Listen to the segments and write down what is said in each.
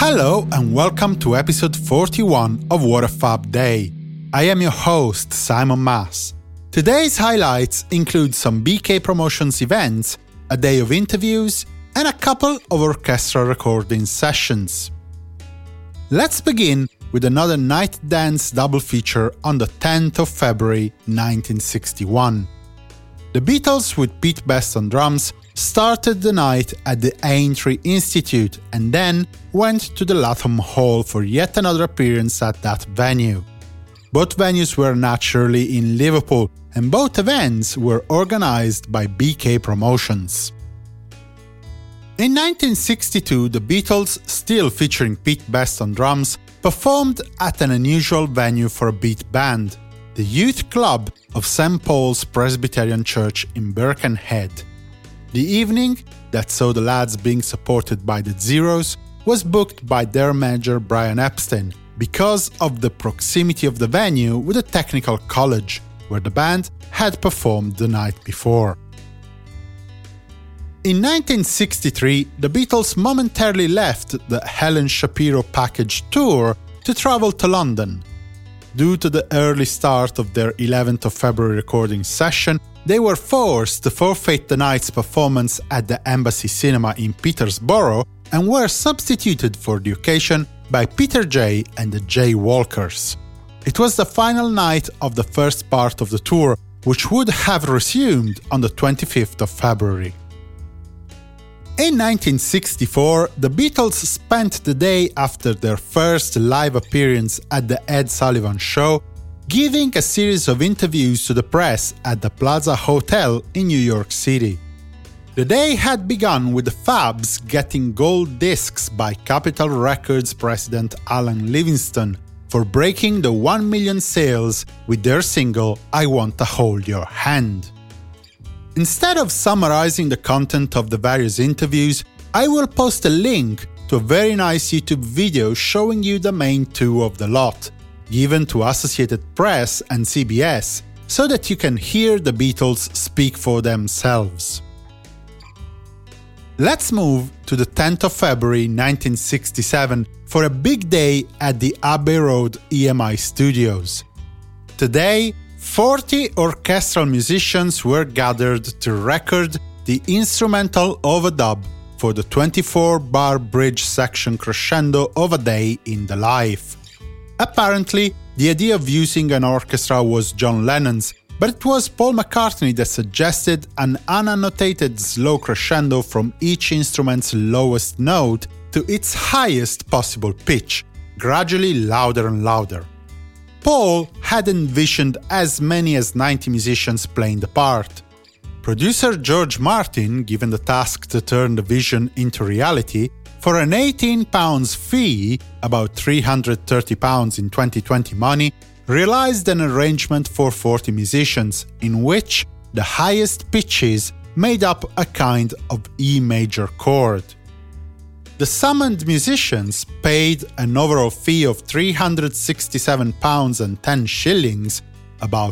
Hello and welcome to episode 41 of What a Fab Day. I am your host, Simon Mas. Today's highlights include some BK Promotions events, a day of interviews, and a couple of orchestral recording sessions. Let's begin with another night dance double feature on the 10th of February 1961. The Beatles with Pete Best on drums started the night at the Aintree Institute and then went to the Latham Hall for yet another appearance at that venue. Both venues were naturally in Liverpool and both events were organized by BK Promotions. In 1962, the Beatles, still featuring Pete Best on drums, performed at an unusual venue for a beat band, the Youth Club of St. Paul's Presbyterian Church in Birkenhead. The evening, that saw the lads being supported by the Zeros, was booked by their manager Brian Epstein because of the proximity of the venue with the Technical College, where the band had performed the night before. In 1963, the Beatles momentarily left the Helen Shapiro package tour to travel to London. Due to the early start of their 11th of February recording session, they were forced to forfeit the night's performance at the Embassy Cinema in Peterborough and were substituted for the occasion by Peter J and the J Walkers. It was the final night of the first part of the tour, which would have resumed on the 25th of February. In 1964, the Beatles spent the day after their first live appearance at the Ed Sullivan Show giving a series of interviews to the press at the Plaza Hotel in New York City. The day had begun with the Fabs getting gold discs by Capitol Records president Alan Livingston for breaking the 1 million sales with their single I Want to Hold Your Hand. Instead of summarizing the content of the various interviews, I will post a link to a very nice YouTube video showing you the main two of the lot, given to Associated Press and CBS, so that you can hear the Beatles speak for themselves. Let's move to the 10th of February 1967 for a big day at the Abbey Road EMI Studios. Today, 40 orchestral musicians were gathered to record the instrumental overdub for the 24-bar bridge section crescendo of A Day in the Life. Apparently, the idea of using an orchestra was John Lennon's, but it was Paul McCartney that suggested an unannotated slow crescendo from each instrument's lowest note to its highest possible pitch, gradually louder and louder. Paul had envisioned as many as 90 musicians playing the part. Producer George Martin, given the task to turn the vision into reality, for an £18 fee, about £330 in 2020 money, realized an arrangement for 40 musicians, in which the highest pitches made up a kind of E major chord. The summoned musicians paid an overall fee of £367 and 10 shillings, about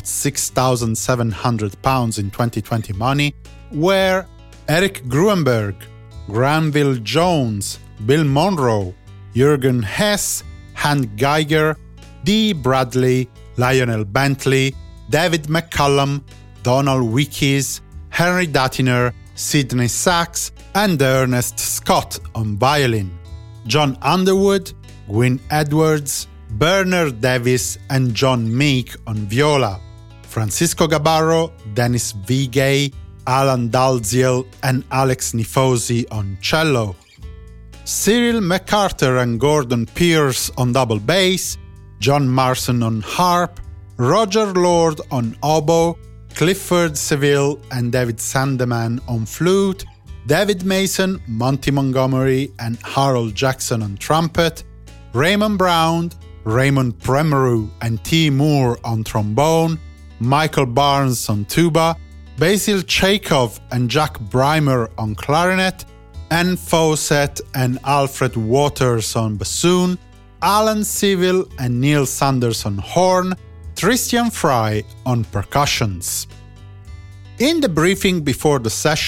£6,700 in 2020 money, were Eric Gruenberg, Granville Jones, Bill Monroe, Jürgen Hess, Hank Geiger, Dee Bradley, Lionel Bentley, David McCallum, Donald Wickes, Henry Dattiner, Sidney Sachs, and Ernest Scott on violin, John Underwood, Gwyn Edwards, Bernard Davis, and John Meek on viola, Francisco Gabarro, Dennis V. Gay, Alan Dalziel, and Alex Nifosi on cello, Cyril MacArthur and Gordon Pierce on double bass, John Marson on harp, Roger Lord on oboe, Clifford Seville and David Sandeman on flute, David Mason, Monty Montgomery, and Harold Jackson on trumpet, Raymond Brown, Raymond Premeru and T. Moore on trombone, Michael Barnes on tuba, Basil Chekhov and Jack Brymer on clarinet, Ann Fawcett and Alfred Waters on bassoon, Alan Seville and Neil Sanders on horn, Christian Fry on percussions. In the briefing before the session,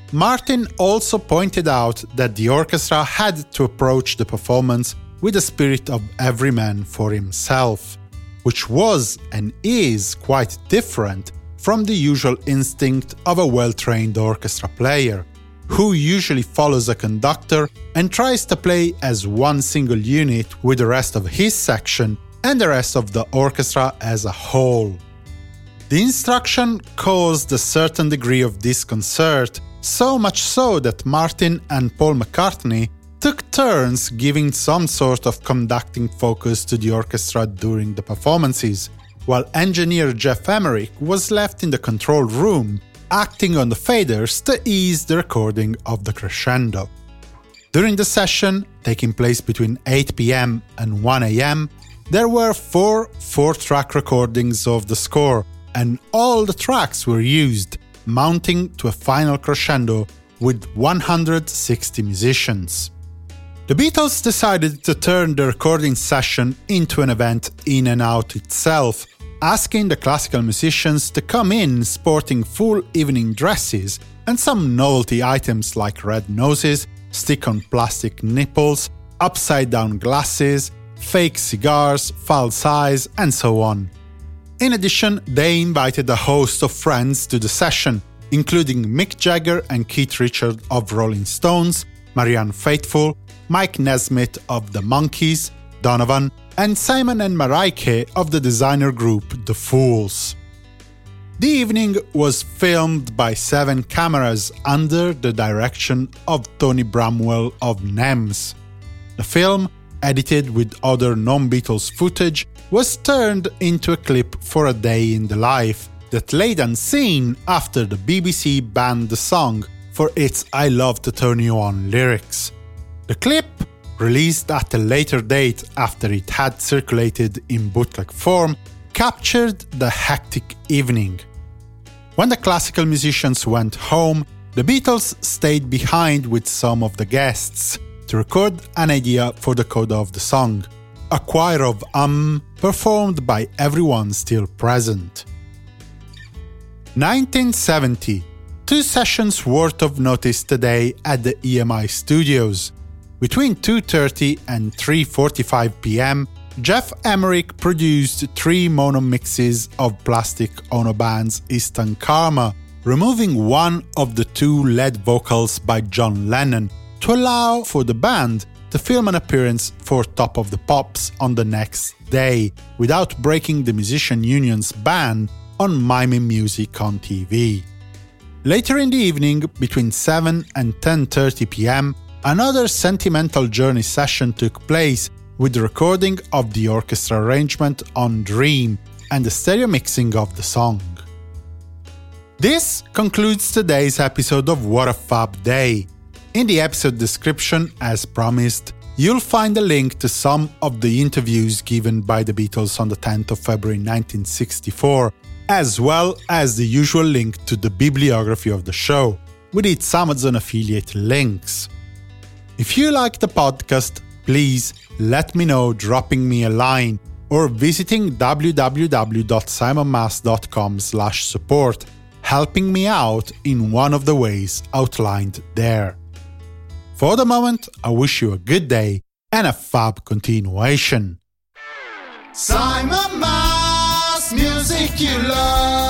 Martin also pointed out that the orchestra had to approach the performance with the spirit of every man for himself, which was and is quite different from the usual instinct of a well-trained orchestra player, who usually follows a conductor and tries to play as one single unit with the rest of his section and the rest of the orchestra as a whole. The instruction caused a certain degree of disconcert, so much so that Martin and Paul McCartney took turns giving some sort of conducting focus to the orchestra during the performances, while engineer Geoff Emerick was left in the control room, acting on the faders to ease the recording of the crescendo. During the session, taking place between 8 p.m. and 1 a.m., there were 4 4-track recordings of the score, and all the tracks were used, mounting to a final crescendo with 160 musicians. The Beatles decided to turn the recording session into an event in and out itself, asking the classical musicians to come in sporting full evening dresses and some novelty items like red noses, stick-on plastic nipples, upside-down glasses, fake cigars, false eyes, and so on. In addition, they invited a host of friends to the session, including Mick Jagger and Keith Richards of Rolling Stones, Marianne Faithfull, Mike Nesmith of The Monkees, Donovan, and Simon and Mareike of the designer group The Fools. The evening was filmed by 7 cameras under the direction of Tony Bramwell of NEMS. The film, edited with other non-Beatles footage, was turned into a clip for A Day in the Life that laid unseen after the BBC banned the song for its I Love to Turn You On lyrics. The clip, released at a later date after it had circulated in bootleg form, captured the hectic evening. When the classical musicians went home, the Beatles stayed behind with some of the guests to record an idea for the coda of the song, a choir of performed by everyone still present. 1970. 2 sessions worth of notice today at the EMI studios. Between 2:30 and 3:45 p.m., Geoff Emerick produced 3 mono mixes of Plastic Ono Band's Eastern Karma, removing one of the 2 lead vocals by John Lennon to allow for the band to film an appearance for Top of the Pops on the next day, without breaking the musician union's ban on miming music on TV. Later in the evening, between 7 and 10:30 p.m., another Sentimental Journey session took place with the recording of the orchestra arrangement on Dream and the stereo mixing of the song. This concludes today's episode of What a Fab Day. In the episode description, as promised, you'll find a link to some of the interviews given by the Beatles on the 10th of February 1964, as well as the usual link to the bibliography of the show, with its Amazon affiliate links. If you like the podcast, please let me know dropping me a line or visiting www.simonmas.com/support, helping me out in one of the ways outlined there. For the moment, I wish you a good day and a fab continuation. Simon Mas, music you love.